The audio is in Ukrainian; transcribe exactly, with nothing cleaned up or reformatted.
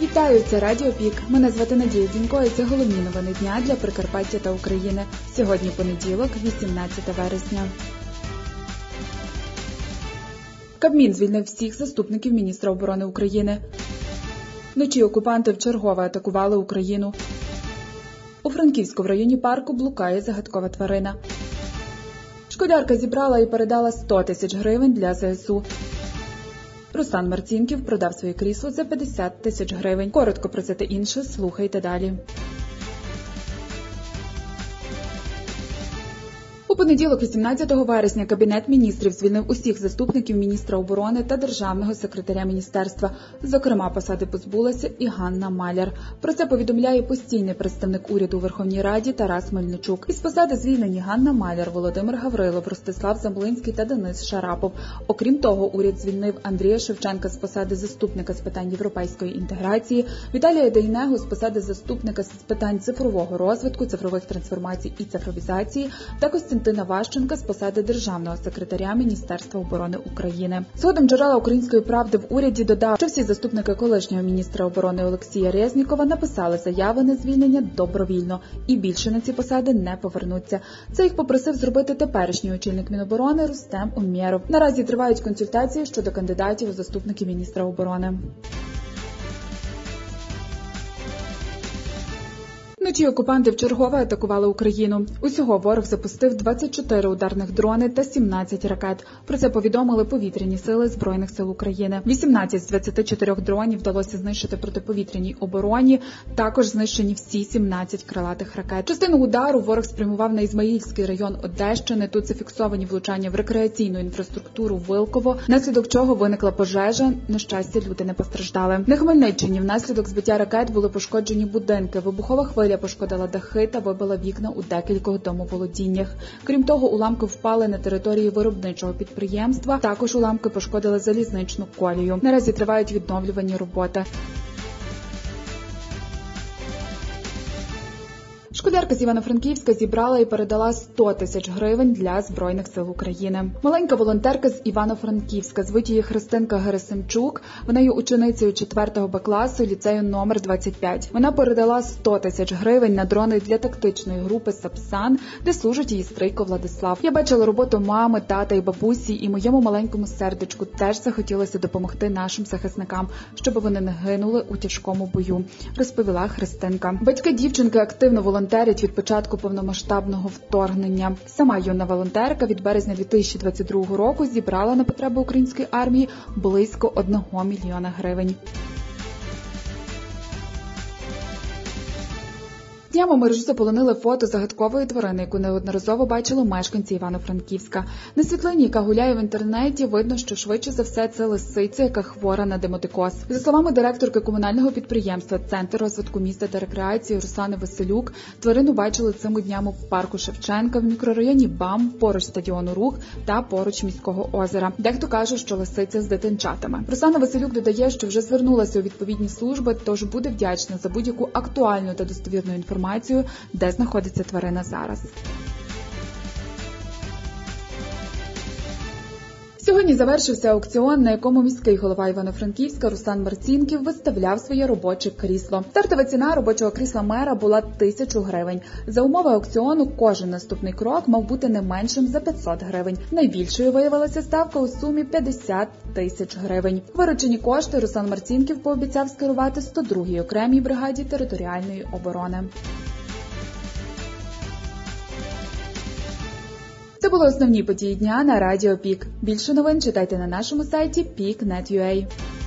Вітаю, це Радіо Пік. Мене звати Надія Дзінько і це головні новини дня для Прикарпаття та України. Сьогодні понеділок, вісімнадцяте вересня. Кабмін звільнив всіх заступників міністра оборони України. Вночі окупанти вчергове атакували Україну. У Франківську в районі парку блукає загадкова тварина. Школярка зібрала і передала сто тисяч гривень для зе ес у. Руслан Марцінків продав своє крісло за п'ятдесят тисяч гривень. Коротко про це та інше слухайте далі. У понеділок, вісімнадцятого вересня, Кабінет міністрів звільнив усіх заступників міністра оборони та державного секретаря міністерства. Зокрема, посади позбулася і Ганна Маляр. Про це повідомляє постійний представник уряду у Верховній Раді Тарас Мельничук. Із посади звільнені Ганна Маляр, Володимир Гаврилов, Ростислав Замлинський та Денис Шарапов. Окрім того, уряд звільнив Андрія Шевченка з посади заступника з питань європейської інтеграції, Віталія Дейнегу з посади заступника з питань цифрового розвитку, цифрових трансформацій і цифровізації та Костянтина Ващенка з посади державного секретаря Міністерства оборони України. Згодом джерела «Української правди» в уряді додав, що всі заступники колишнього міністра оборони Олексія Резнікова написали заяви на звільнення добровільно і більше на ці посади не повернуться. Це їх попросив зробити теперішній очільник Міноборони Рустем Умєров. Наразі тривають консультації щодо кандидатів у заступники міністра оборони. Вночі окупанти вчергове атакували Україну. Усього ворог запустив двадцять чотири ударних дрони та сімнадцять ракет. Про це повідомили повітряні сили Збройних сил України. вісімнадцять з двадцяти чотирьох дронів вдалося знищити протиповітряній обороні. Також знищені всі сімнадцять крилатих ракет. Частину удару ворог спрямував на Ізмаїльський район Одещини. Тут зафіксовані влучання в рекреаційну інфраструктуру Вилково, внаслідок чого виникла пожежа. На щастя, люди не постраждали. На Хмельниччині внаслідок збиття ракет були пошкоджені будинки. Вибухова хвиля пошкодила дахи та вибила вікна у декількох домоволодіннях. Крім того, уламки впали на території виробничого підприємства. Також уламки пошкодили залізничну колію. Наразі тривають відновлювані роботи. Школярка з Івано-Франківська зібрала і передала сто тисяч гривень для Збройних сил України. Маленька волонтерка з Івано-Франківська, звуть її Христинка Герасимчук. Вона є ученицею четвертого Б класу ліцею номер двадцять п'ять. Вона передала сто тисяч гривень на дрони для тактичної групи «Сапсан», де служить її стрийко Владислав. Я бачила роботу мами, тата і бабусі, і моєму маленькому сердечку теж захотілося допомогти нашим захисникам, щоб вони не гинули у тяжкому бою, розповіла Христинка. Батьки дівчинки активно волонтерять від початку повномасштабного вторгнення. Сама юна волонтерка від березня дві тисячі двадцять другого року зібрала на потреби української армії близько одного мільйона гривень. Днями мережу заполонили фото загадкової тварини, яку неодноразово бачили мешканці Івано-Франківська. На світлині, яка гуляє в інтернеті, видно, що швидше за все це лисиця, яка хвора на демотикоз. За словами директорки комунального підприємства «Центр розвитку міста та рекреації» Руслани Василюк, тварину бачили цими днями в парку Шевченка, в мікрорайоні БАМ, поруч стадіону «Рух» та поруч міського озера. Дехто каже, що лисиця з дитинчатами. Руслана Василюк додає, що вже звернулася у відповідні служби, тож буде вдячна за будь-яку актуальну та достовірну інформацію, де знаходиться тварина зараз. Сьогодні завершився аукціон, на якому міський голова Івано-Франківська Руслан Марцінків виставляв своє робоче крісло. Стартова ціна робочого крісла мера була тисячу гривень. За умови аукціону кожен наступний крок мав бути не меншим за п'ятсот гривень. Найбільшою виявилася ставка у сумі п'ятдесят тисяч гривень. Виручені кошти Руслан Марцінків пообіцяв скерувати сто другій окремій бригаді територіальної оборони. Це були основні події дня на Радіо Пік. Більше новин читайте на нашому сайті пік крапка нет крапка ю а.